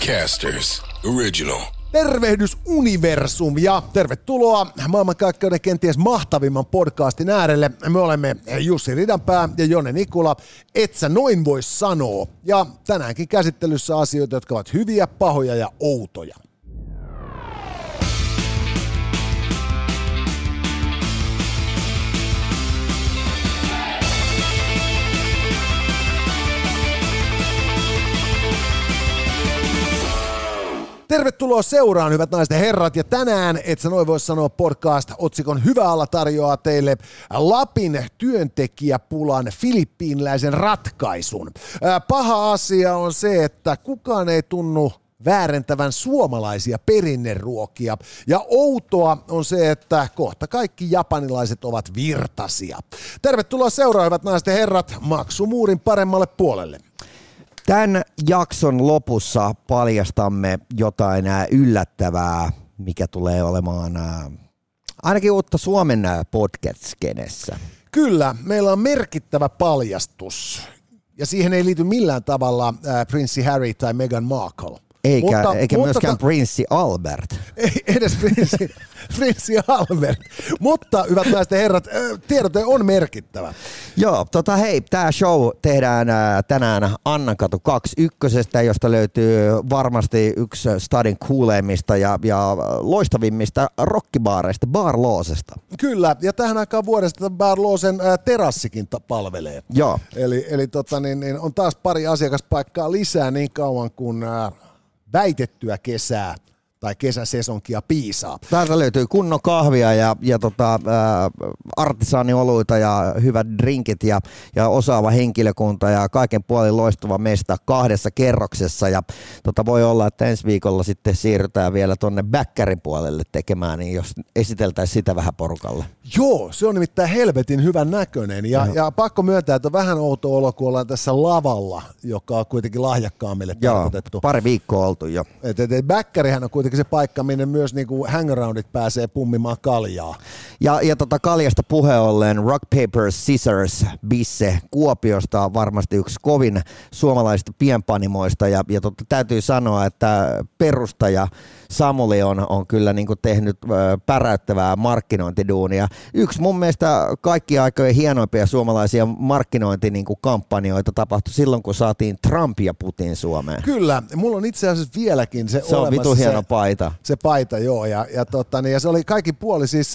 Podcasters Original. Tervehdys universum ja tervetuloa maailmankaikkeuden kenties mahtavimman podcastin äärelle. Me olemme Jussi Ridanpää ja Jone Nikula. Et sä noin voi sanoa. Ja tänäänkin käsittelyssä asioita, jotka ovat hyviä, pahoja ja outoja. Tervetuloa seuraan, hyvät naiset ja herrat, ja tänään, et sä noin voi sanoa podcast, otsikon Hyvä alla tarjoaa teille Lapin työntekijäpulan filippiiniläisen ratkaisun. Paha asia on se, että kukaan ei tunnu väärentävän suomalaisia perinneruokia, ja outoa on se, että kohta kaikki japanilaiset ovat virtasia. Tervetuloa seuraan, hyvät naiset ja herrat, maksumuurin paremmalle puolelle. Tämän jakson lopussa paljastamme jotain yllättävää, mikä tulee olemaan ainakin uutta Suomen podcast-skenessä. Kyllä, meillä on merkittävä paljastus, ja siihen ei liity millään tavalla prinssi Harry tai Meghan Markle. Eikä myöskään prinssi Albert. Ei edes prinssi Albert. Mutta, hyvät naiset ja herrat, tiedote on merkittävä. Joo, hei, tämä show tehdään tänään Annankatu 21, josta löytyy varmasti yksi stadin kuuleimmista ja loistavimmista rockibaareista, Bar Loosesta. Kyllä, ja tähän aikaan vuodesta Bar Loosen terassikin palvelee. Joo. Eli on taas pari asiakaspaikkaa lisää niin kauan kuin väitettyä kesää tai kesäsesonkia piisaa. Täältä löytyy kunnon kahvia ja artisaanioluita ja hyvät drinkit ja osaava henkilökunta ja kaiken puolin loistava mesta 2 kerroksessa. Ja voi olla, että ensi viikolla sitten siirrytään vielä tuonne Bäkkärin puolelle tekemään, niin jos esiteltäisiin sitä vähän porukalle. Joo, se on nimittäin helvetin hyvän näköinen ja pakko myöntää, että on vähän outo olo, kun ollaan tässä lavalla, joka on kuitenkin lahjakkaammille tarkoitettu. Pari viikkoa oltu jo. Bäkkärihän on kuitenkin se paikka, minne myös niinku hangaroundit pääsee pummimaan kaljaa. Ja kaljasta puheen ollen Rock, Paper, Scissors, Bisse Kuopiosta on varmasti yksi kovin suomalaisista pienpanimoista ja täytyy sanoa, että perustaja Samuli on kyllä niinku tehnyt päräyttävää markkinointiduunia. Yksi mun mielestä kaikki aikojen hienoimpia suomalaisia markkinointikampanjoita tapahtui silloin, kun saatiin Trump ja Putin Suomeen. Kyllä, mulla on itse asiassa vieläkin se on vitu hieno paita. Se paita, joo, ja se oli kaikin puoli siis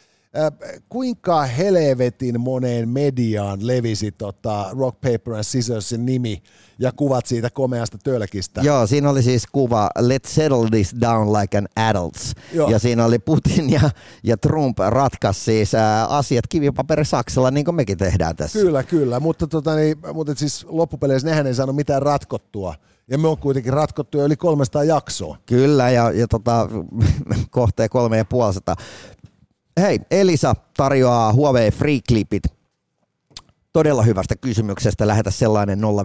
kuinka helvetin moneen mediaan levisi Rock, Paper and Scissorsin nimi ja kuvat siitä komeasta tölkistä. Joo, siinä oli siis kuva Let's settle this down like an adults. Joo. Ja siinä oli Putin ja Trump ratkaisi siis asiat kivipaperisaksalla, niin kuin mekin tehdään tässä. Kyllä, mutta siis loppupeleissä nehän ei saanut mitään ratkottua. Ja me on kuitenkin ratkottu jo yli 300 jaksoa. Kyllä, ja kohteen 350. Hei, Elisa tarjoaa Huawei Free Clipit. Todella hyvästä kysymyksestä. Lähetä sellainen 050533220,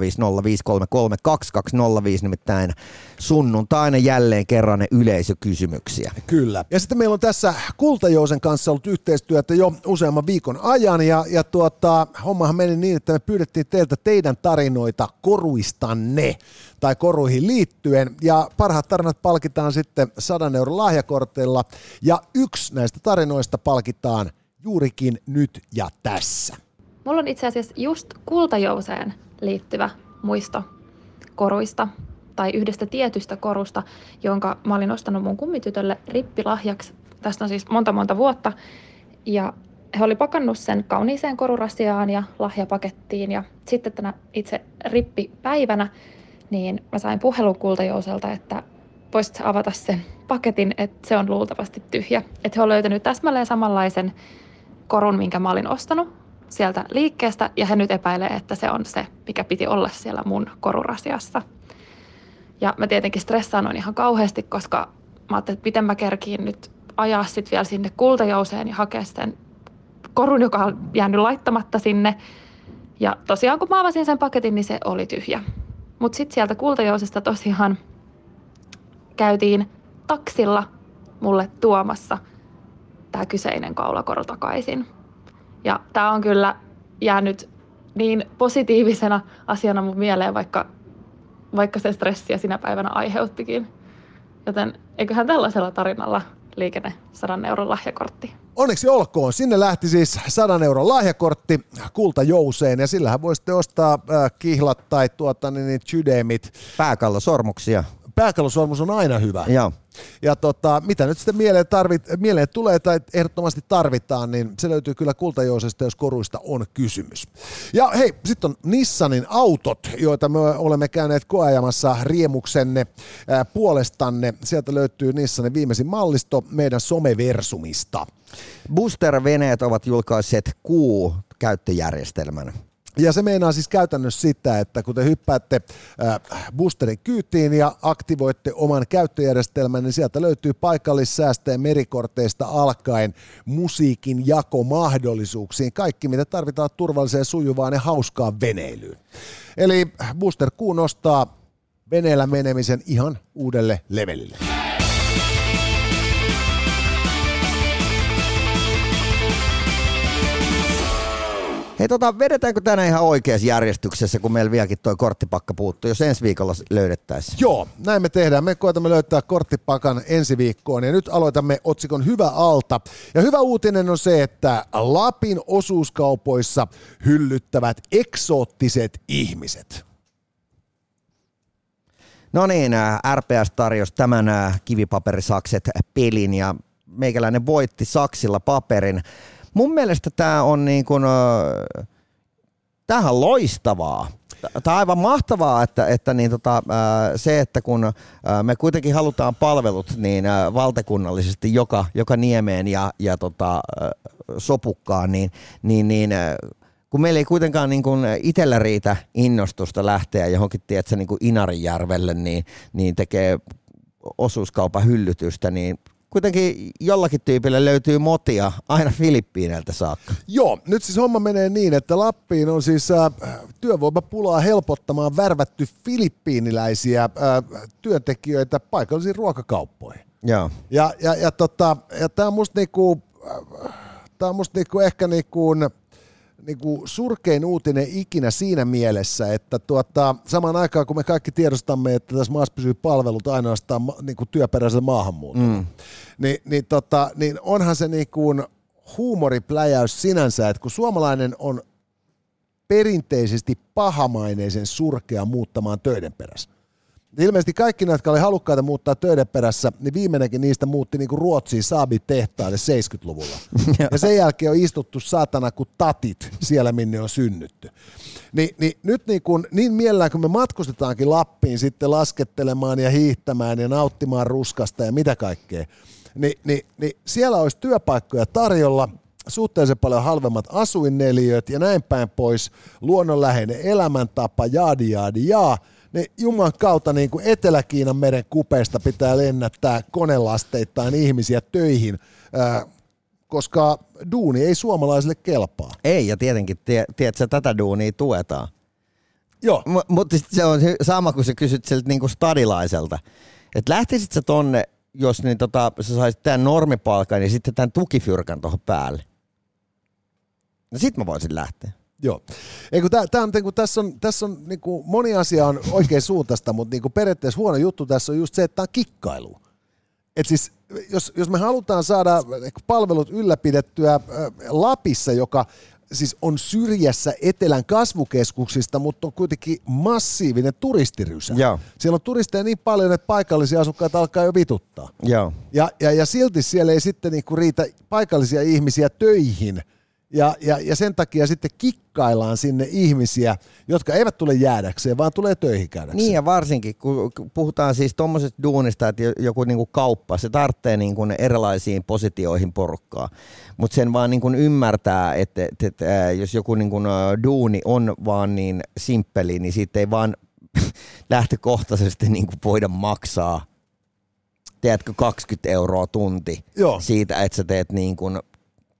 nimittäin sunnuntaina jälleen kerran ne yleisökysymyksiä. Kyllä. Ja sitten meillä on tässä Kultajousen kanssa ollut yhteistyötä jo useamman viikon ajan ja hommahan meni niin, että me pyydettiin teiltä teidän tarinoita koruistanne tai koruihin liittyen ja parhaat tarinat palkitaan sitten 100 € lahjakortilla ja yksi näistä tarinoista palkitaan juurikin nyt ja tässä. Mulla on itse asiassa just Kultajouseen liittyvä muisto koruista tai yhdestä tietystä korusta, jonka mä olin ostanut mun kummitytölle rippilahjaksi. Tästä on siis monta vuotta. Ja he oli pakannut sen kauniiseen korurasiaan ja lahjapakettiin. Ja sitten tänä itse rippipäivänä niin mä sain puhelun Kultajouselta, että voisit avata sen paketin, että se on luultavasti tyhjä. Että he on löytänyt täsmälleen samanlaisen korun, minkä mä olin ostanut sieltä liikkeestä, ja he nyt epäilee, että se on se, mikä piti olla siellä mun korurasiassa. Ja mä tietenkin stressaanoin ihan kauheasti, koska mä ajattelin, että miten mä kerkiin nyt ajaa sit vielä sinne Kultajouseen ja hakea sen korun, joka on jäänyt laittamatta sinne. Ja tosiaan, kun mä avasin sen paketin, niin se oli tyhjä. Mutta sitten sieltä Kultajousesta tosiaan käytiin taksilla mulle tuomassa tämä kyseinen kaulakoru takaisin. Ja tämä on kyllä jäänyt niin positiivisena asiana mun mieleen, vaikka vaikka se stressiä sinä päivänä aiheuttikin. Joten eiköhän tällaisella tarinalla liikenne 100 € lahjakortti. Onneksi olkoon. Sinne lähti siis 100 € lahjakortti Kultajouseen ja sillähän voi sitten ostaa kihlat tai chydemit. Pääkallosormuksia. Pääkallosormus on aina hyvä. Joo. Ja mitä nyt sitten mieleen tulee tai ehdottomasti tarvitaan, niin se löytyy kyllä Kultajousesta, jos koruista on kysymys. Ja hei, sitten on Nissanin autot, joita me olemme käyneet koeajamassa riemuksenne puolestanne. Sieltä löytyy Nissanin viimeisin mallisto meidän someversumista. Booster-veneet ovat julkaisseet Q-käyttöjärjestelmän. Ja se meinaa siis käytännössä sitä, että kun te hyppäätte boosterin kyytiin ja aktivoitte oman käyttöjärjestelmän, niin sieltä löytyy paikallissäästöjen merikorteista alkaen musiikin jakomahdollisuuksiin. Kaikki, mitä tarvitaan turvalliseen, sujuvaan ja hauskaan veneilyyn. Eli Booster Q nostaa veneellä menemisen ihan uudelle levelille. Hei vedetäänkö tänään ihan oikeassa järjestyksessä, kun meillä vieläkin toi korttipakka puuttuu, jos ensi viikolla löydettäisiin? Joo, näin me tehdään. Me koetamme löytää korttipakan ensi viikkoon ja nyt aloitamme otsikon Hyvä alta. Ja hyvä uutinen on se, että Lapin osuuskaupoissa hyllyttävät eksoottiset ihmiset. No niin, RPS tarjosi tämän kivipaperisakset-pelin ja meikäläinen voitti saksilla paperin. Mun mielestä tämä on tämähän on loistavaa. Tämä on aivan mahtavaa, että se, että kun me kuitenkin halutaan palvelut niin valtakunnallisesti joka niemeen ja sopukkaan, niin kun meillä ei kuitenkaan itsellä riitä innostusta lähteä johonkin Inarijärvelle, niin tekee osuuskaupan hyllytystä, niin kuitenkin jollakin tyypillä löytyy motia aina Filippiineiltä saakka. Joo, nyt siis homma menee niin, että Lappiin on siis työvoimapulaa helpottamaan värvätty filippiiniläisiä työntekijöitä paikallisiin ruokakauppoihin. Joo. Ja tämä on musta ehkä surkein uutinen ikinä siinä mielessä, että samaan aikaan kun me kaikki tiedostamme, että tässä maassa pysyy palvelut ainoastaan työperäisellä maahanmuutolla, niin onhan se huumoripläjäys sinänsä, että kun suomalainen on perinteisesti pahamaineisen surkea muuttamaan töiden perässä. Ilmeisesti kaikki ne, jotka oli halukkaita muuttaa töiden perässä, niin viimeinenkin niistä muutti Ruotsiin Saabit-tehtaalle 70-luvulla. Ja sen jälkeen on istuttu saatana kuin tatit siellä, minne on synnytty. Nyt niin mielellään, kun me matkustetaankin Lappiin sitten laskettelemaan ja hiihtämään ja nauttimaan ruskasta ja mitä kaikkea, niin siellä olisi työpaikkoja tarjolla, suhteellisen paljon halvemmat asuinneliöt ja näin päin pois, luonnonläheinen elämäntapa, jaa. Niin Juman kautta niin kuin Etelä-Kiinan meren kupeesta pitää lennättää konelasteittain ihmisiä töihin, koska duuni ei suomalaisille kelpaa. Ei, ja tietenkin, tiedätkö, tätä duunia tuetaan. Joo. Mutta se on sama, kun sä kysyt siltä niin kuin stadilaiselta. Että lähtisit sä tonne, jos sä saisit tämän normipalkan ja sitten tämän tukifyrkan tuohon päälle. No sit mä voisin lähteä. Joo. Tässä on moni asia on oikein suuntaista, mutta periaatteessa huono juttu tässä on just se, että tämä on kikkailu. Et siis, jos me halutaan saada palvelut ylläpidettyä Lapissa, joka siis on syrjässä etelän kasvukeskuksista, mutta on kuitenkin massiivinen turistirysä. Joo. Siellä on turisteja niin paljon, että paikallisia asukkaita alkaa jo vituttaa. Joo. Ja silti siellä ei sitten riitä paikallisia ihmisiä töihin. Ja sen takia sitten kikkaillaan sinne ihmisiä, jotka eivät tule jäädäkseen, vaan tulee töihin käydäkseen. Niin ja varsinkin, kun puhutaan siis tuommoisesta duunista, että joku kauppa, se tarvitsee erilaisiin positioihin porukkaa. Mutta sen vaan ymmärtää, että jos joku duuni on vaan niin simppeli, niin siitä ei vaan lähtökohtaisesti voida maksaa, tiedätkö, 20 € tunti. Joo. Siitä, että sä teet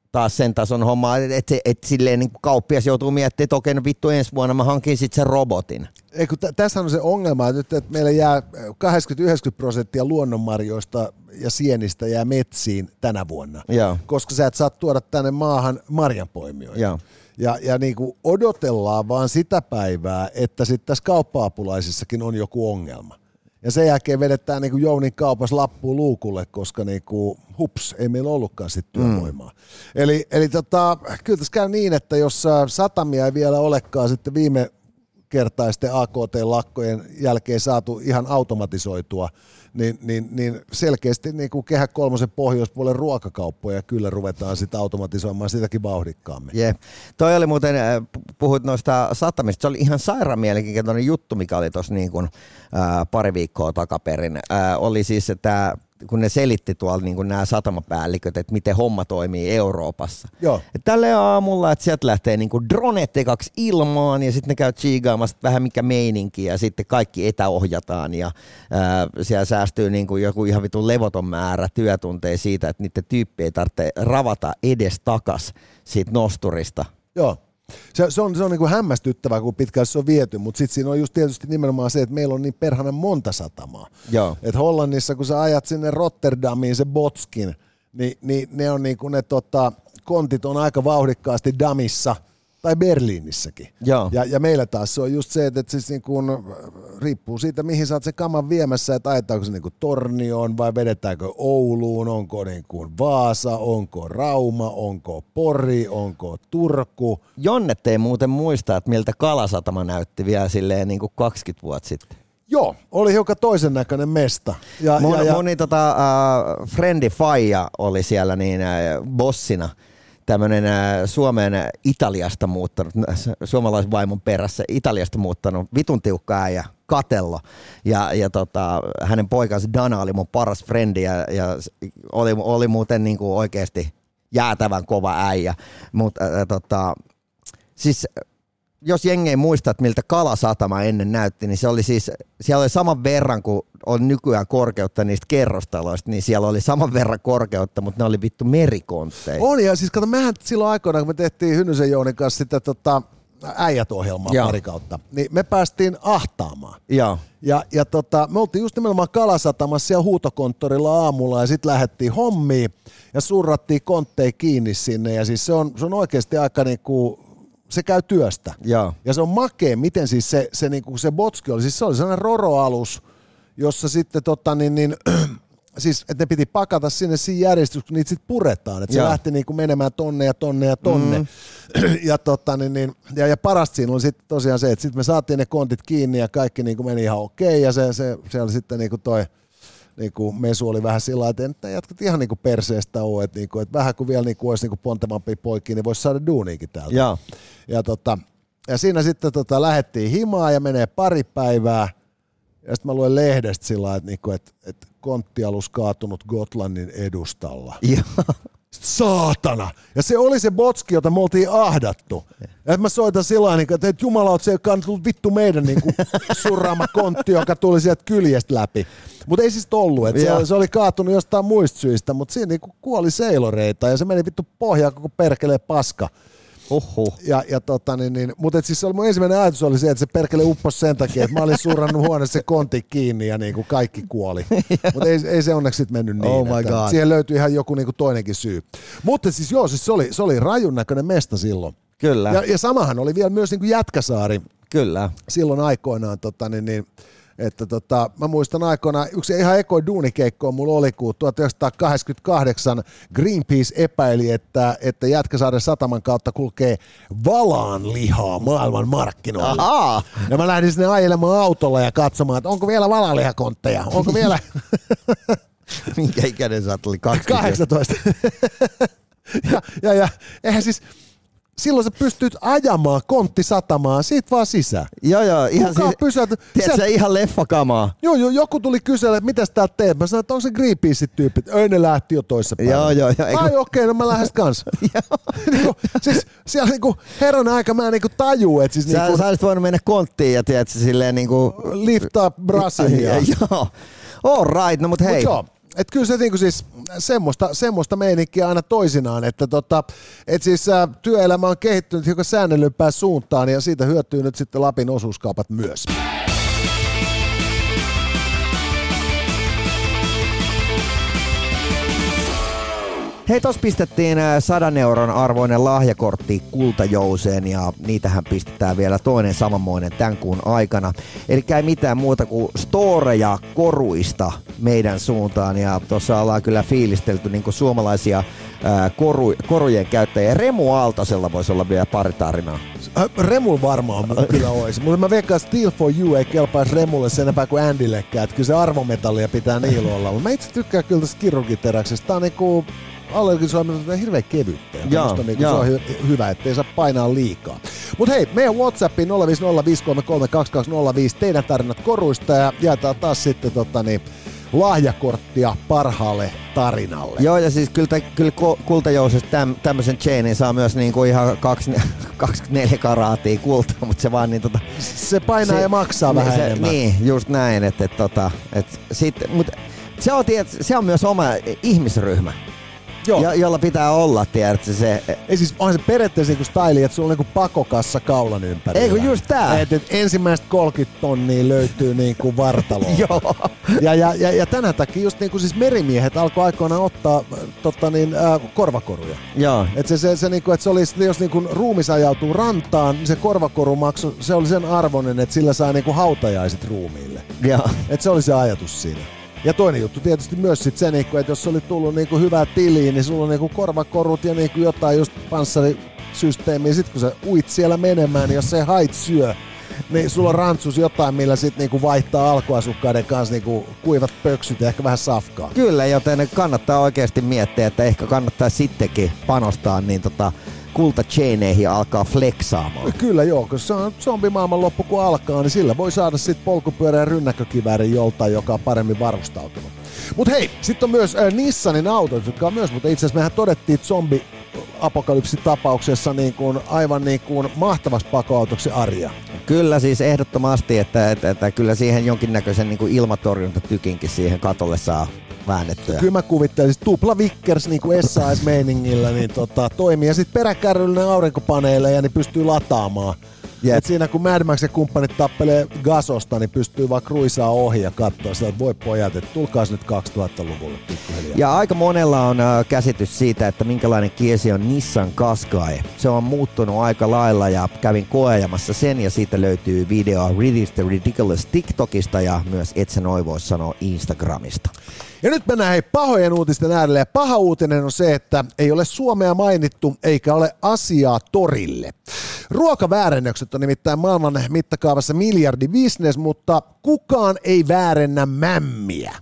taas sen tason hommaa, että silleen niin kauppias joutuu miettimään, että okei, no vittu ensi vuonna mä hankin sitten sen robotin. Tässä on se ongelma, että meillä jää 80-90% luonnonmarjoista ja sienistä jää metsiin tänä vuonna, koska sä et saa tuoda tänne maahan marjanpoimijoita. Ja niin kuin odotellaan vaan sitä päivää, että sitten tässä kauppa-apulaisissakin on joku ongelma. Ja sen jälkeen vedetään niin kuin Jounin kaupassa lappuun luukulle, koska niin kuin, hups, ei meillä ollutkaan sitten työvoimaa. Eli kyllä tässä käy niin, että jos satamia ei vielä olekaan sitten viime kertaisten AKT-lakkojen jälkeen saatu ihan automatisoitua, niin selkeästi niin kuin Kehä kolmosen pohjoispuolen ruokakauppoja kyllä ruvetaan sitten automatisoimaan sitäkin vauhdikkaammin. Toi oli muuten, puhuit noista satamista, se oli ihan sairaan mielenkiintoinen juttu, mikä oli tuossa niin kuin, pari viikkoa takaperin. Oli siis, että kun ne selitti tuolla niin nämä satamapäälliköt, että miten homma toimii Euroopassa. Tälle aamulla, että sieltä lähtee niin dronet ekaksi ilmaan ja sitten ne käy chiigaamassa vähän mikä meininki ja sitten kaikki etäohjataan ja siellä säästyy niin kuin joku ihan vitun levoton määrä työtunteja siitä, että niiden tyyppi ei tarvitse ravata edes takas siitä nosturista. Joo. Se on niin kuin hämmästyttävää, kun pitkään se on viety, mutta sitten siinä on just tietysti nimenomaan se, että meillä on niin perhanen monta satamaa. Et Hollannissa, kun sä ajat sinne Rotterdamiin se Botskin, niin ne on niin kuin ne kontit on aika vauhdikkaasti Damissa tai Berliinissäkin. Ja meillä taas se on just se, että siis niin kuin riippuu siitä, mihin sä oot se kaman viemässä, että ajetaanko se niin kuin Tornioon vai vedetäänkö Ouluun, onko niin kuin Vaasa, onko Rauma, onko Pori, onko Turku. Jonnet ei muuten muista, että miltä Kalasatama näytti vielä silleen niin kuin 20 vuotta sitten. Joo, oli hiukan toisen näköinen mesta. Mun friendi Faija oli siellä niin bossina. Tämmöinen Suomeen Italiasta muuttanut, suomalaisvaimon perässä Italiasta muuttanut vitun tiukka äijä, Katello. Ja hänen poikansa Dana oli mun paras frendi ja oli muuten niinku oikeasti jäätävän kova äijä. Mutta siis jos jengi ei muista, että miltä Kalasatama ennen näytti, niin se oli siis, siellä oli saman verran kuin on nykyään korkeutta niistä kerrostaloista, niin siellä oli saman verran korkeutta, mutta ne oli vittu merikontteja. On, ja siis kato, mehän silloin aikoinaan, kun me tehtiin Hynnysen Jounin kanssa sitä äijät-ohjelmaa pari kautta, niin me päästiin ahtaamaan. Ja me oltiin just nimenomaan Kalasatamassa siellä huutokonttorilla aamulla, ja sitten lähdettiin hommiin, ja surrattiin kontteja kiinni sinne, ja siis se on oikeasti aika niinku, se käy työstä. Ja se on makea, miten siis se Botski oli. Siis se oli sellainen roro-alus, jossa sitten siis, että ne piti pakata sinne siinä järjestyksessä, kun niitä sitten puretaan. Että se lähti niinku menemään tonne ja tonne ja tonne. Ja parasta siinä oli sitten tosiaan se, että sitten me saatiin ne kontit kiinni ja kaikki niinku meni ihan okei. Ja se oli sitten niinku toi niinku Mesu oli vähän sillä lailla, että jatkat ihan niinku perseestä ole, että niinku, et vähän kun vielä niinku olisi niinku pontevampia poikia, niin voisi saada duuniikin täältä. Ja siinä sitten lähdettiin himaan ja menee pari päivää, ja sitten mä luen lehdestä sillä lailla, että niinku, et konttialus kaatunut Gotlannin edustalla. Saatana! Ja se oli se Botski, jota me oltiin ahdattu. Ja mä soitan sillä lailla, että jumalaut, se ei tullut vittu meidän niinku surraama kontti, joka tuli sieltä kyljestä läpi. Mutta ei siis ollut, että se oli kaatunut jostain muista syistä, mutta siinä niinku kuoli seiloreita ja se meni vittu pohjaan koko perkelee paska. Mutta siis se oli mun ensimmäinen ajatus oli se, että se perkele upposi sen takia, että mä olin surrannut huoneessa se kontti kiinni ja niinku kaikki kuoli. Mutta ei se onneksi sit mennyt niin. Siihen löytyi ihan joku niinku toinenkin syy. Mutta siis se oli rajun näköinen mesta silloin. Kyllä. Ja samahan oli vielä myös niinku Jätkäsaari. Kyllä. Silloin aikoinaan että mä muistan aikoinaan, yksi ihan ekoin duunikeikko mulla oli, kun 1988 Greenpeace epäili, että Jätkäsaaren sataman kautta kulkee valaanlihaa maailman markkinoilla. Aha. Ja mä lähdin sinne ajelemaan autolla ja katsomaan, että onko vielä valaanlihakontteja, onko vielä... Minkä ikäinen sä oli? 18. ja eihän siis... Silloin sä pystyt ajamaan konttisatamaan, siitä vaan sisään. Joo, ihan siis, tiedätkö ihan leffakamaa. Joo, joku tuli kyselemään, että mitäs täällä teet? Mä sanoin, että on se Greenpeace-tyyppi. Ne lähti jo toissa päivänä. Joo. Ai okei, no mä lähdes kanssa. Siis siellä niinku herran aika mä niinku tajuu, että siis niinku... Sä olisit voinut mennä konttiin ja tiedätkö silleen niinku... Lift up Brasilia. Joo. All right, no mut hei. et kyllä se niinku siis semmoista meininkiä aina toisinaan, että et siis työelämä on kehittynyt hiukan säännellympään suuntaan ja siitä hyötyy nyt sitten Lapin osuuskaupat myös. Hei, tuossa pistettiin 100 euron arvoinen lahjakortti Kultajouseen ja niitähän pistetään vielä toinen samanmoinen tämän kuun aikana. Eli ei mitään muuta kuin storeja koruista meidän suuntaan ja tuossa ollaan kyllä fiilistelty niin kuin suomalaisia korujen käyttäjiä. Remu Aaltosella voisi olla vielä pari tarinaa. Remul varmaan kyllä olisi, mutta mä veikkaan Steel for You ei kelpaisi Remulle sen enempää kuin Andylekään, että kyllä se arvometallia pitää niillä olla. Mä itse tykkään kyllä tästä kirurgiteräksestä. Tää on niinku allergisoiminen on hirveän kevyttä. Se on hyvä, ettei saa painaa liikaa. Mutta hei, meidän WhatsAppiin 050533205 teidän tarinat koruista ja jaetaan taas sitten lahjakorttia parhaalle tarinalle. Joo, ja siis kyllä Kultajousesta tämmöisen chainin saa myös niinku ihan 24 karaatia kultaa, mutta se vaan niin se painaa ja maksaa vähän enemmän. Niin, just näin, mutta se on myös oma ihmisryhmä. Jolla pitää olla, tiedätkö se. Ei siis, onhan se periaatteessa niinku styli, että sulla on niinku pakokassa kaulan ympärillä. Ei kun just tää. Et ensimmäiset 30 tonnia löytyy niinku vartaloon. Joo. Ja tänä takia just niinku siis merimiehet alkoi aikoinaan ottaa korvakoruja. Joo. Et se niinku, että se oli, jos niinku ruumis ajautuu rantaan, niin se korvakorumaksu, se oli sen arvoinen, että sillä saa niinku hautajaiset ruumiille. Joo. Et se oli se ajatus siinä. Ja toinen juttu tietysti myös sit se, että jos oli tullut niinku hyvää tiliä, niin sulla on niinku korvakorut ja niinku jotain just panssarisysteemiä. Sitten kun sä uit siellä menemään, niin jos se hait syö, niin sulla on rantsus jotain, millä sit niinku vaihtaa alkuasukkaiden kanssa niinku kuivat pöksyt ja ehkä vähän safkaa. Kyllä, joten kannattaa oikeasti miettiä, että ehkä kannattaa sittenkin panostaa niin kultachaineihin alkaa flexaamaan. Kyllä joo, koska se on zombimaailman loppu kun alkaa, niin sillä voi saada sit polkupyörän rynnäkkökiväärin joltain, joka on paremmin varustautunut. Mut hei, sitten on myös Nissanin autot, jotka on myös, mutta itse asiassa mehän todettiin zombi-apokalypsitapauksessa niin kuin, aivan niin kuin mahtavassa pakoautoksi Aria. Kyllä siis ehdottomasti, että kyllä siihen jonkinnäköisen niin kuin ilmatorjuntatykinkin siihen katolle saa väännettyä. Kyllä mä kuvittelisin, tupla Vickers niin kuin SAS-meiningillä niin toimii ja sitten peräkärryllinen aurinkopaneeleja niin pystyy lataamaan. Et siinä kun Mad Max ja kumppanit tappelee gasosta, niin pystyy vaan kruisaa ohi ja katsoa sieltä, että voi pojat, että tulkaas nyt 2000-luvulle pikkuhiljaa. Ja aika monella on käsitys siitä, että minkälainen kiesi on Nissan Qashqai. Se on muuttunut aika lailla ja kävin koeajamassa sen ja siitä löytyy video Ridiculous the Ridiculous TikTokista ja myös Et sä noi vois sanoa Instagramista. Ja nyt mennään pahojen uutisten äärelle. Ja paha uutinen on se, että ei ole Suomea mainittu eikä ole asiaa torille. Ruokaväärennökset on nimittäin maailman mittakaavassa miljardibisnes, mutta kukaan ei väärennä mämmiä.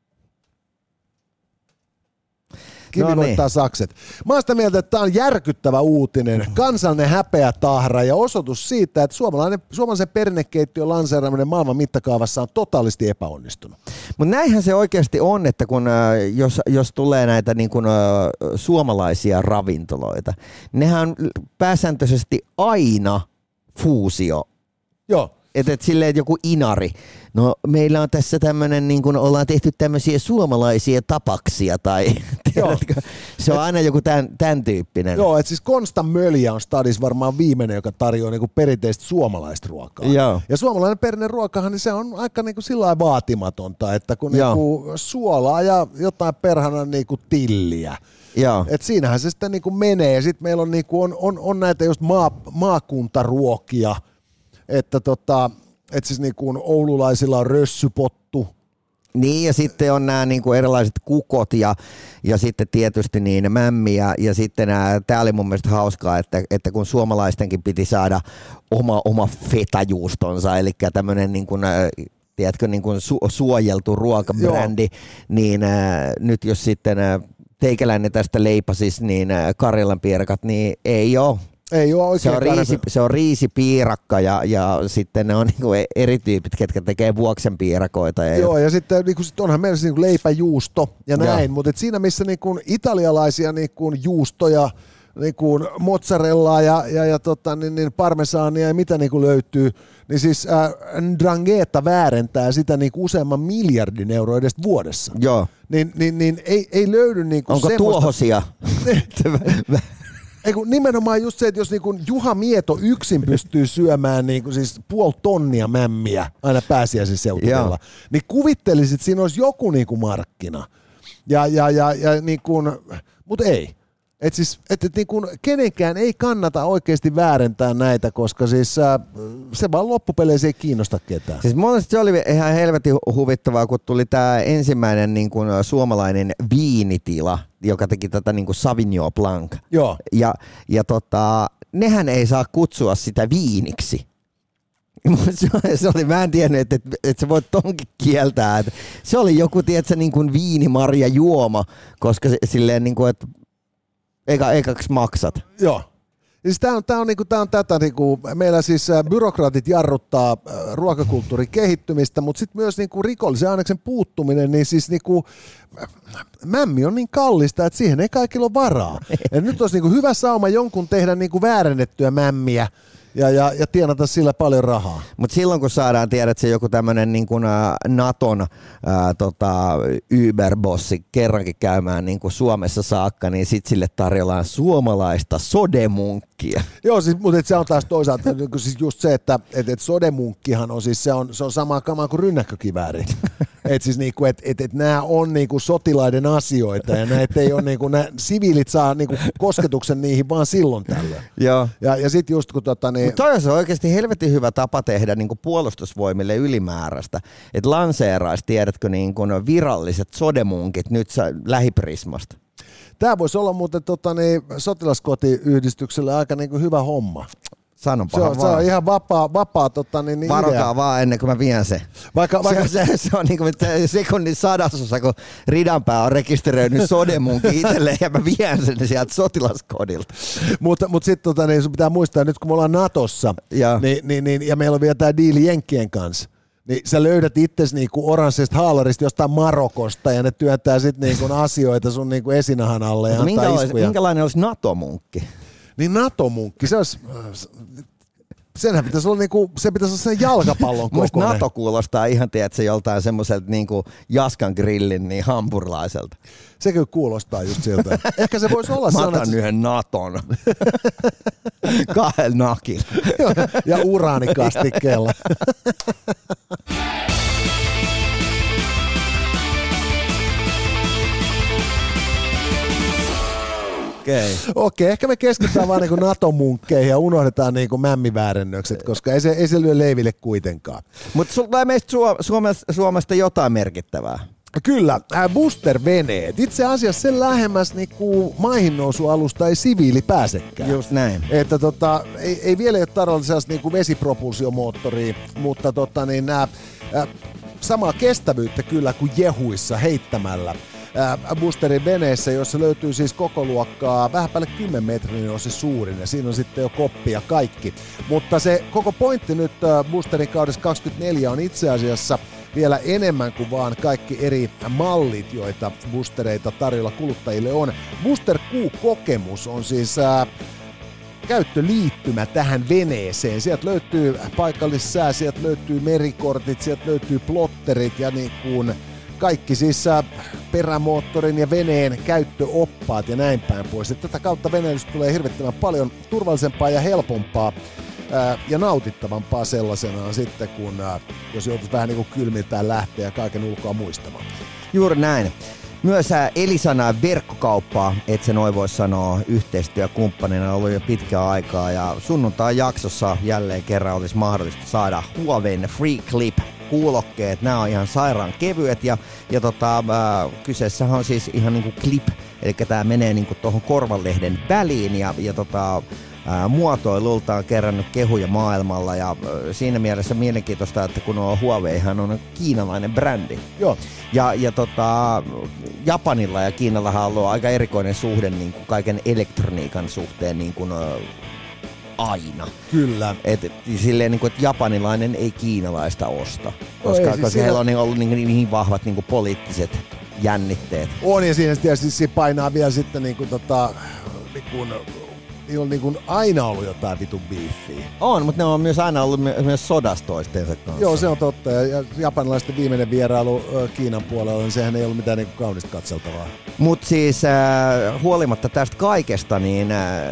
Kimi voittaa sakset. Mä oon sitä mieltä, että tää on järkyttävä uutinen, kansallinen häpeätahra ja osoitus siitä, että suomalaisen perinnekeittiön lanseeraaminen maailman mittakaavassa on totaalisti epäonnistunut. Mutta näinhän se oikeasti on, että kun, jos tulee näitä niin kun, suomalaisia ravintoloita, nehän on pääsääntöisesti aina fuusio. Joo. Että silleen joku Inari. No meillä on tässä tämmönen, niin kun ollaan tehty tämmöisiä suomalaisia tapaksia tai se on aina joku tämän tyyppinen. Joo, että siis Konstan Möljä on stadis varmaan viimeinen, joka tarjoaa niinku perinteistä suomalaista ruokaa. Joo. Ja suomalainen perinneruokahan, niin se on aika niinku sillä vaatimatonta, että kun niinku suolaa ja jotain perhana niinku tilliä. Et siinähän se sitten niinku menee ja sitten meillä on, niinku, on näitä just maakuntaruokia, että et siis niin kuin oululaisilla on rössypottu. Niin ja sitten on nämä niin kuin erilaiset kukot ja sitten tietysti niin mämmiä ja sitten tämä oli mun mielestä hauskaa, että kun suomalaistenkin piti saada oma fetajuustonsa, eli tämmöinen niin kuin, tiedätkö, niin kuin suojeltu ruokabrändi, niin nyt jos sitten teikäläinen tästä leipasis, niin Karjalan pierkat, niin ei ole. Ei ole oikein se on riisipiirakka ja sitten ne on niinku eri tyypit, ketkä tekee vuoksenpiirakoita. Joo, ja sitten niinku, onhan meillä niinku leipäjuusto ja näin, mutta siinä missä niinku italialaisia niinku juustoja niin kuin mozzarellaa ja parmesaania ja mitä niin kuin löytyy, niin siis Ndrangheta väärentää sitä niin kuin useamman miljardin euroa edes vuodessa. Joo. Niin ei löydy niin kuin onko semmoista... tuohosia? Nimenomaan just se, että jos niinku Juha Mieto yksin pystyy syömään niinku siis 0,5 tonnia mämmiä aina pääsiäisen seutuvilla, niin kuvittelisit, että siinä olisi joku niinku markkina. Ja niinku, mutta ei. Että siis, niinku kenenkään ei kannata oikeasti väärentää näitä, koska siis se vaan loppupeleissä ei kiinnosta ketään. Siis mun mielestä se oli ihan helvetin huvittavaa, kun tuli tämä ensimmäinen niin kuin suomalainen viinitila, joka teki tätä niin kuin Sauvignon Blanc. Joo. Ja nehän ei saa kutsua sitä viiniksi. Se oli, mä en tiennyt, että sä voit tonkin kieltää. Että se oli joku, tiedätkö, niin kuin viinimarja juoma, koska silleen niin kuin, että eikäks maksat. Joo. Siis tää on tätä niinku, meillä siis byrokraatit jarruttaa ruokakulttuurin kehittymistä, mutta sitten myös niinku rikollisen aineksen puuttuminen, niin siis niinku, mämmi on niin kallista, että siihen ei kaikilla ole varaa. Ja nyt olisi niinku hyvä sauma jonkun tehdä niinku väärennettyä mämmiä ja tienata sillä paljon rahaa. Mutta silloin kun saadaan tiedä, että se joku tämmöinen niin kuin Naton Uber-bossi kerrankin käymään niin kuin Suomessa saakka, niin sitten sille tarjollaan suomalaista sodemunkkia. Joo, siis, mutta se on taas toisaalta siis just se, että sodemunkkihan on siis se on sama kama kuin rynnäkkökivääri. Että siis niinku, nämä on niinku sotilaiden asioita ja näitä ei ole niinku, siviilit saa niinku kosketuksen niihin vaan silloin tällöin. Joo. Ja sit just kun Mutta toi on oikeasti helvetin hyvä tapa tehdä niinku puolustusvoimille ylimääräistä. Että lanseeraisi, tiedätkö, niinku viralliset sodemunkit nyt lähiprismasta. Tämä voisi olla muuten sotilaskotiyhdistykselle aika niinku hyvä homma. Sanopahan se on ihan vapaa varokaa idea. vaan ennen kuin mä vien se. Vaikka se on niinku sekunnin sadasosa, kun Ridanpää on rekisteröinyt sodemunkin itselleen ja mä vien sen sieltä sotilaskodilta. Mutta sitten sun pitää muistaa, nyt kun me ollaan Natossa ja meillä on vielä tämä diili Jenkkien kanssa, niin sä löydät itsesi niinku oranssista haalarista jostain Marokosta ja ne työntää sitten niinku asioita sun niinku esinahan alle ja antaa iskuja. Minkälainen olisi NATO-munkki? Niin NATO-munkki, senhän pitäisi olla niinku, se pitäisi olla sen jalkapallon kokoinen. Muista NATO kuulostaa ihan, tiedätkö, joltain semmoiselta niinku Jaskan grillin niin hampurilaiselta. Se kyllä kuulostaa just siltä. Ehkä se voisi olla sellainen. Mä otan yhden Naton. 2 nakilla. Ja uraanikastikkeella. Okei, ehkä me keskitytään vaan niinku NATO-munkkeihin ja unohdetaan niinku mämmiväärennökset, koska ei se lyö leiville kuitenkaan. Mutta sulla meistä Suomesta jotain merkittävää? Kyllä, booster-veneet. Itse asiassa sen lähemmäs niinku maihinnousualusta ei siviili pääsekään. Just näin. Että ei vielä ole tarvitse sellaista niinku vesipropulsiomoottoria, mutta samaa kestävyyttä kyllä kuin jehuissa heittämällä. Boosterin veneessä, jossa löytyy siis koko luokkaa vähän päälle 10 metrin on se suurin ja siinä on sitten jo koppi ja kaikki. Mutta se koko pointti nyt Boosterin kaudessa 24 on itse asiassa vielä enemmän kuin vaan kaikki eri mallit, joita boostereita tarjolla kuluttajille on. Booster Q-kokemus on siis käyttöliittymä tähän veneeseen. Sieltä löytyy paikallissää, sieltä löytyy merikortit, sieltä löytyy plotterit ja niin kuin kaikki siis perämoottorin ja veneen käyttöoppaat ja näin päin pois. Et tätä kautta veneilystä tulee hirvittävän paljon turvallisempaa ja helpompaa ja nautittavampaa sellaisenaan sitten, kun jos joutuisi vähän niin kuin kylmiltään lähteä ja kaiken ulkoa muistamaan. Juuri näin. Myös Elisan verkkokauppaa, et se noin voi sanoa, yhteistyökumppanina on ollut jo pitkää aikaa ja sunnuntain jaksossa jälleen kerran olisi mahdollista saada Huawein Free Clip kuulokkeet. Nämä on ihan sairaan kevyet ja kyseessähän on siis ihan niinku clip, eli tämä menee niinku tuohon korvanlehden väliin ja muotoilulta on kerännyt kehuja maailmalla ja siinä mielessä mielenkiintoista, että kun Huaweihan on kiinalainen brändi. Joo. Ja Japanilla ja Kiinallahan on ollut aika erikoinen suhde niin kuin kaiken elektroniikan suhteen niin kuin, aina. Kyllä. Silleen, niin kuin, että japanilainen ei kiinalaista osta, koska heillä on ollut niin vahvat niin kuin poliittiset jännitteet. On ja siinä tietysti painaa vielä sitten niin kuin, niillä on niinku aina ollut jotain vitun biiffiä. On, mutta ne on myös aina ollut myös sodassa toistensa kanssa. Joo, se on totta. Ja japanilaisten viimeinen vierailu Kiinan puolella, niin sehän ei ollut mitään niinku kaunista katseltavaa. Mutta siis huolimatta tästä kaikesta, niin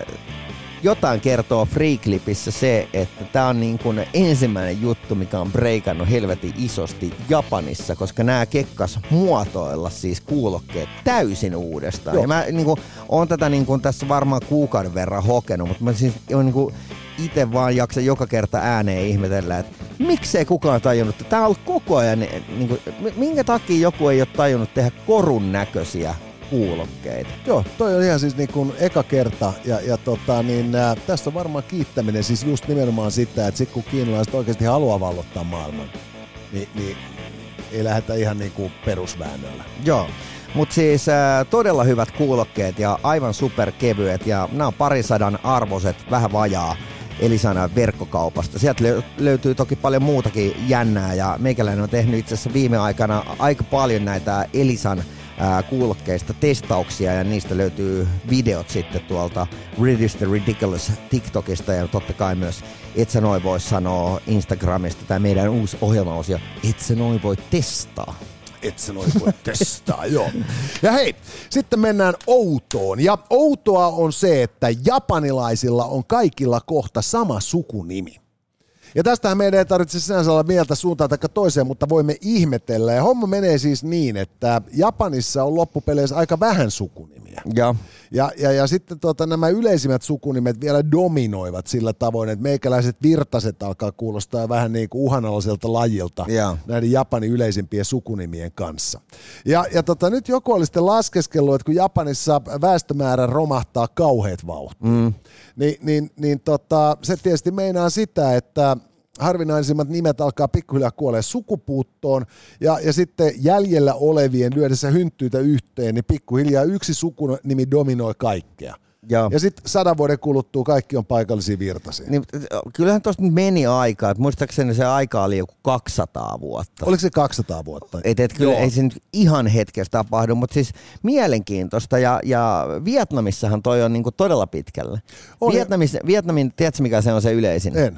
jotain kertoo Free-klipissä se, että tää on niin kuin ensimmäinen juttu, mikä on breikannut helvetin isosti Japanissa, koska nämä kekkas muotoilla siis kuulokkeet täysin uudestaan. Ja mä niin kuin, oon tätä niin kuin tässä varmaan kuukauden verran hokenut, mutta mä siis niin kuin itse vaan jaksan joka kerta ääneen ihmetellä, että miksei kukaan tajunnut, että tää on ollut koko ajan, niin kuin, minkä takia joku ei ole tajunnut tehdä korun näköisiä kuulokkeita. Joo, toi on ihan siis niin kuin eka kerta ja tässä on varmaan kiittäminen siis just nimenomaan sitä, että sit kun kiinalaiset oikeasti haluaa vallottaa maailman, niin ei lähdetä ihan niin kuin perusväännöllä. Joo, mutta siis todella hyvät kuulokkeet ja aivan superkevyet ja nämä on 200 arvoiset, vähän vajaa Elisan verkkokaupasta. Sieltä löytyy toki paljon muutakin jännää ja meikäläinen on tehnyt itse asiassa viime aikana aika paljon näitä Elisan kuulokkeista testauksia ja niistä löytyy videot sitten tuolta Reduce the Ridiculous TikTokista ja totta kai myös Et sä noin voi sanoa Instagramista tai meidän uusi ohjelmaosio Et sä noin voi testaa. Et sä noin voi testaa, joo. Ja hei, sitten mennään outoon. Ja outoa on se, että japanilaisilla on kaikilla kohta sama sukunimi. Ja tästähän meidän ei tarvitse sinänsä olla mieltä suuntaan tai toiseen, mutta voimme ihmetellä. Ja homma menee siis niin, että Japanissa on loppupeleissä aika vähän sukunimiä. Ja sitten nämä yleisimmät sukunimet vielä dominoivat sillä tavoin, että meikäläiset virtaset alkaa kuulostaa vähän niin kuin uhanalaiselta lajilta näiden Japanin yleisimpien sukunimien kanssa. Ja nyt joku oli sitten laskeskellut, että kun Japanissa väestömäärä romahtaa kauheat vauhtia, niin se tietysti meinaa sitä, että harvinaisimmat nimet alkaa pikkuhiljaa kuolee sukupuuttoon ja sitten jäljellä olevien lyödessä hynttyytä yhteen, niin pikkuhiljaa yksi sukunimi dominoi kaikkea. Ja sitten 100 vuoden kuluttua kaikki on paikallisia virtaisia. Niin, kyllähän tuosta meni aikaa, että muistaakseni se aika oli joku 200 vuotta. Oliko se 200 vuotta? Kyllä ei se nyt ihan hetkessä tapahdu, mutta siis mielenkiintoista ja Vietnamissahan toi on niinku todella pitkällä. Vietnamin, tiedätkö mikä se on se yleisin? En.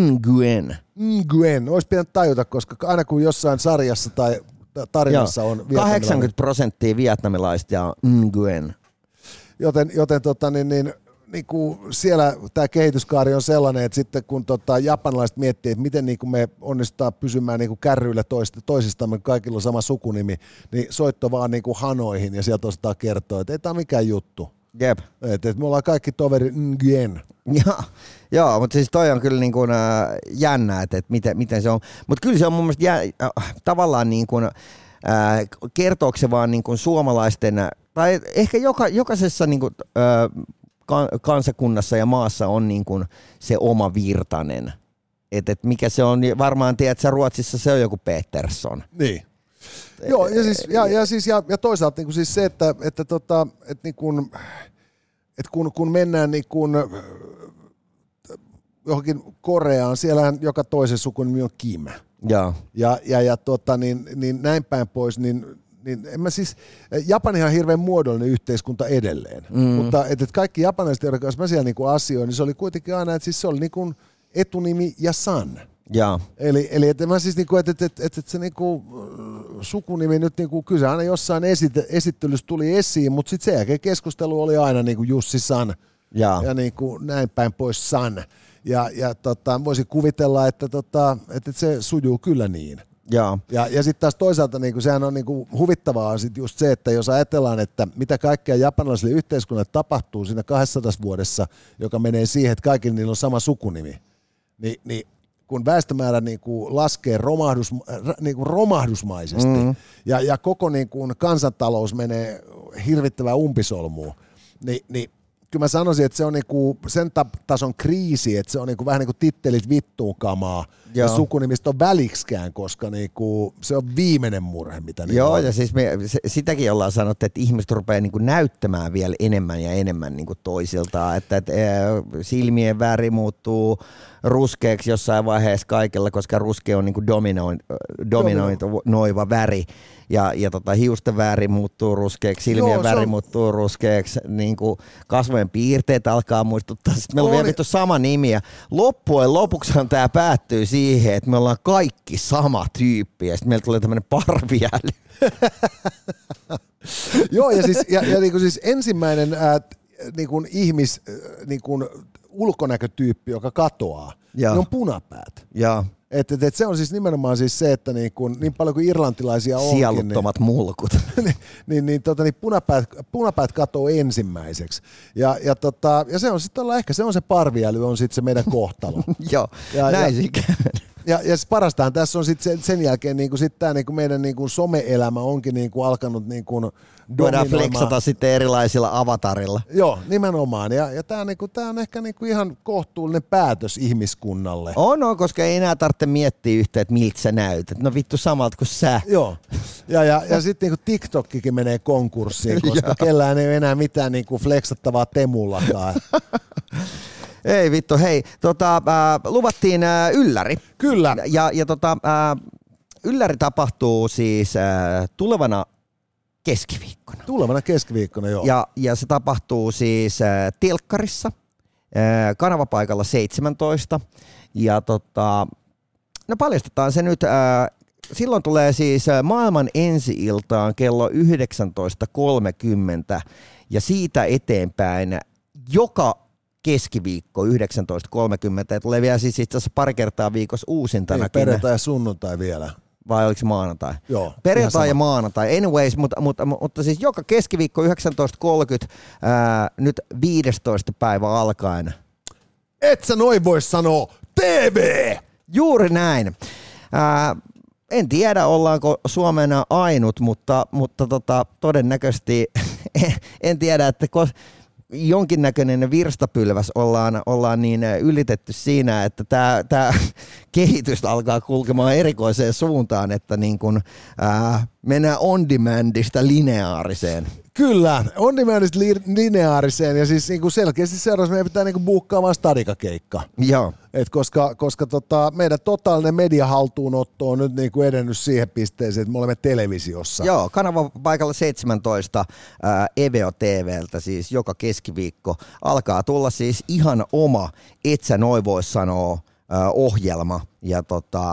Nguyen. Olisi pitänyt tajuta, koska aina kun jossain sarjassa tai tarinassa on 80% vietnamilaista ja Nguyen. Joten niin kuin siellä tämä kehityskaari on sellainen, että sitten kun japanilaiset miettii, että miten niin kuin me onnistutaan pysymään niin kuin kärryillä toisistamme, kaikilla on sama sukunimi, niin soitto vaan niin kuin Hanoihin ja sieltä osataan kertoa, että ei tämä ole mikään juttu. Jep. Että me ollaan kaikki toveri Nguyen. Joo, mutta siis toi on kyllä niin kuin jännä, että miten se on. Mutta kyllä se on mun mielestä tavallaan niin kuin, kertooko se vaan niin kuin suomalaisten, tai ehkä jokaisessa niin kuin, kansakunnassa ja maassa on niin kuin se oma virtanen. Että mikä se on, varmaan tiedät sä Ruotsissa se on joku Petersson. Niin. Joo, ja toisaalta niin kuin siis se, että niin kuin, että kun mennään niin kuin johonkin Koreaan, siellähän joka toisen sukunimi on Kim. Niin näin päin pois, niin en mä siis, Japanihan on hirveän muodollinen yhteiskunta edelleen, mutta että kaikki japanilaiset, joiden kanssa mä siellä niin kuin asioin, niin se oli kuitenkin aina, että siis se oli niin kuin etunimi ja san. Eli että mä siis niinku, että se niinku sukunimi nyt niinku, kyllä se aina jossain esittelyssä tuli esiin, mutta sitten sen jälkeen keskustelu oli aina niinku Jussi San ja niinku näin päin pois San. Ja voisin kuvitella, että se sujuu kyllä niin. Ja sitten taas toisaalta niinku, sehän on niinku huvittavaa sit just se, että jos ajatellaan, että mitä kaikkea japanilaisille yhteiskunnalle tapahtuu siinä 200 vuodessa, joka menee siihen, että kaikilla niillä on sama sukunimi, niin kun väestömäärä niinku laskee romahdusmaisesti ja koko niinku kansantalous menee hirvittävään umpisolmuun, niin kyllä mä sanoisin, että se on niinku sen tason kriisi, että se on niinku vähän niin kuin tittelit vittuun kamaa ja sukunimistä on välikskään, koska niinku se on viimeinen murhe, mitä niin on. Ja siis sitäkin ollaan sanottu, että ihmiset rupeaa niinku näyttämään vielä enemmän ja enemmän niinku toisiltaan, että silmien väri muuttuu ruskeaksi jossain vaiheessa kaikella, koska ruskea on niinku dominoiva väri. ja hiusten väri muuttuu ruskeaksi, silmien väri muuttuu ruskeaksi, niin kuin kasvojen piirteet alkaa muistuttaa. Sitten meillä on vielä vittu sama nimi ja loppujen lopuksihan tämä päättyy siihen, että me ollaan kaikki sama tyyppi ja sitten meillä tulee tämmöinen parviäly. Joo, ja niin kuin siis ensimmäinen niin kuin niin kuin ulkonäkötyyppi, joka katoaa, niin on punapäät. Ja. Et se on siis nimenomaan siis se, että niin paljon kuin irlantilaisia onkin. Sieluttomat mulkut. niin punapäät katoo ensimmäiseksi. Ja se on sitten ehkä se on se parviäly, on sitten se meidän kohtalo. Joo, näin sikään. Ja parastahan tässä on sitten sen jälkeen niinku sit tää niinku meidän niinku some-elämä onkin niinku alkanut niinku voidaan flexata sitten erilaisilla avatarilla. Joo, nimenomaan. Ja tää on ehkä niinku ihan kohtuullinen päätös ihmiskunnalle. On, koska ei enää tarvitse miettiä yhtä, että miltä sä näytät. No vittu samalta kuin sä. Joo. Ja sitten niinku TikTokkikin menee konkurssiin, koska kellään ei ole enää mitään niinku flexattavaa Temullakaan. Ei vittu, hei, luvattiin ylläri. Kyllä. Ja ylläri tapahtuu siis tulevana keskiviikkona. Tulevana keskiviikkona, joo. Ja se tapahtuu siis telkkarissa, kanavapaikalla 17. Ja no paljastetaan se nyt, silloin tulee siis maailman ensi-iltaan kello 19.30 ja siitä eteenpäin joka keskiviikko 19.30 ja tulee vielä siis itse asiassa pari kertaa viikossa uusintanakin. Perjantai ja sunnuntai vielä. Vai oliko se maanantai? Joo. Perjantai ja maanantai. Anyways, mutta siis joka keskiviikko 19.30 nyt 15. päivä alkaen. Et sä noin voi sanoa TV! Juuri näin. En tiedä, ollaanko Suomena ainut, mutta todennäköisesti en tiedä, että jonkinnäköinen virstapylväs ollaan niin ylitetty siinä, että tämä kehitys alkaa kulkemaan erikoiseen suuntaan, että niin kun, mennään on-demandista lineaariseen. Kyllä, on-demandista lineaariseen ja siis niin kuin selkeästi seuraavaksi meidän pitää niin kuin buukkaamaan stadikakeikka. Joo. Koska meidän totaalinen mediahaltuunotto on nyt niin kuin edennyt siihen pisteeseen, että me olemme televisiossa. Joo, kanava paikalla 17 Eveo TV:ltä siis joka keskiviikko alkaa tulla siis ihan oma, et sä noin voi sanoa, ohjelma. Ja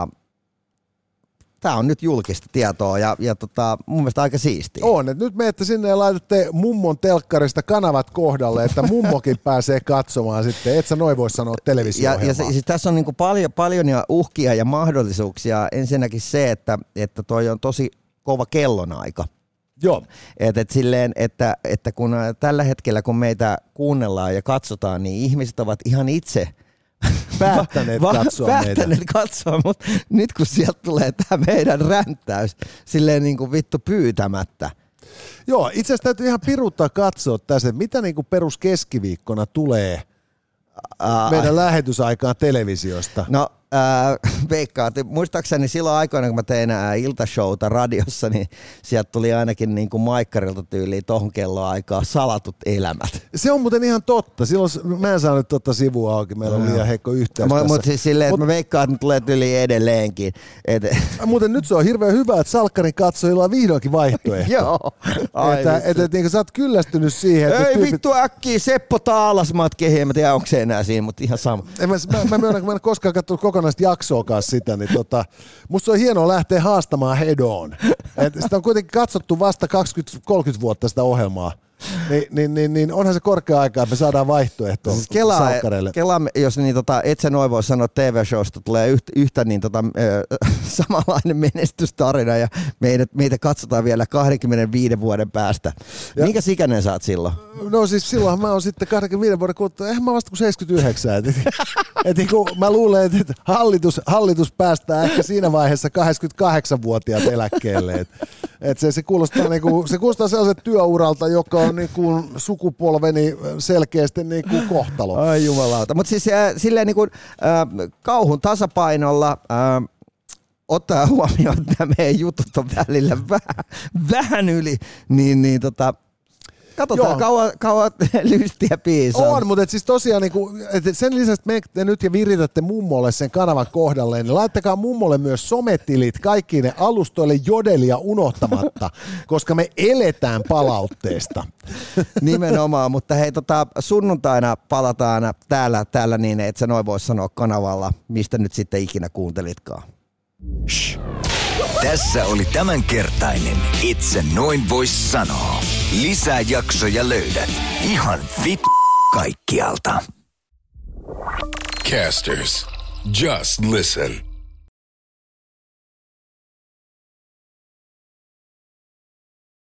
tää on nyt julkista tietoa ja mun mielestä aika siistiä. On, että nyt menette sinne ja laitatte mummon telkkarista kanavat kohdalle, että mummokin pääsee katsomaan sitten. Et sä noin voi sanoa televisio-ohjelmaa. Ja siis tässä on niinku paljon ja uhkia ja mahdollisuuksia. Ensinnäkin se, että toi on tosi kova kellonaika. Joo. Silleen, että kun tällä hetkellä kun meitä kuunnellaan ja katsotaan, niin ihmiset ovat ihan itse päättäneet katsoa, mutta nyt kun sieltä tulee tämä meidän ränttäys silleen niin kuin vittu pyytämättä. Joo, itse asiassa täytyy ihan piruttaa katsoa tässä, että mitä niin kuin perus keskiviikkona tulee meidän lähetysaikaan televisiosta. No veikkaat, muistaakseni silloin aikoina, kun mä tein iltashowta radiossa, niin sieltä tuli ainakin niin kuin Maikkarilta tyyliin tohon kelloaikaan Salatut elämät. Se on muuten ihan totta. Silloin mä en saanut sivua auki, meillä on liian heikko yhteys tässä. Mutta siis silleen, että mä veikkaan, että ne tulee tyyliin edelleenkin. Muuten nyt se on hirveän hyvä, että Salkkarin katsojilla on vihdoinkin vaihtoehto. Joo. Että niin sä oot kyllästynyt siihen. Että ei vittu äkkiä, Seppo Taalasmaat kehiin, mä tiedän onko se enää siinä, mutta ihan sama. Mä myönnän, kun mä en koskaan katsonut kokonaista jaksoakaan sitä, niin musta se on hienoa lähteä haastamaan head on. Sitä on kuitenkin katsottu vasta 20-30 vuotta sitä ohjelmaa. Niin onhan se korkea aika, että me saadaan vaihtoehtoa siis Salkkareille. Kelaa, jos niin, et sä noin voi sanoa TV-showsta tulee yhtä niin, samanlainen menestystarina ja meitä katsotaan vielä 25 vuoden päästä. Minkä ikäinen sä oot silloin? No siis silloinhan mä oon sitten 25 vuoden kuluttua, eihän mä vasta kuin 79. Mä luulen, että hallitus päästää ehkä siinä vaiheessa 28-vuotiaat eläkkeelle. Se kuulostaa sellaiselta työuralta, joka on niin kuin sukupolveni selkeästi niin kuin kohtalo. Ai jumalauta. Mutta siis silleen niin kuin, kauhun tasapainolla ottaa huomioon, että meidän jutut on välillä vähän yli, niin Katsotaan kauan lystiä piisaa. On, mutta siis tosiaan sen lisäksi me nyt ja viritätte mummolle sen kanavan kohdalleen, niin laittakaa mummolle myös sometilit kaikki ne alustoille jodelia unohtamatta, koska me eletään palautteesta. Nimenomaan, mutta hei sunnuntaina palataan täällä niin, että sä noin vois sanoa kanavalla, mistä nyt sitten ikinä kuuntelitkaan. Shh. Tässä oli tämänkertainen Itse noin vois sanoa. Lisää jaksoja löydät ihan kaikkialta. Casters, just listen.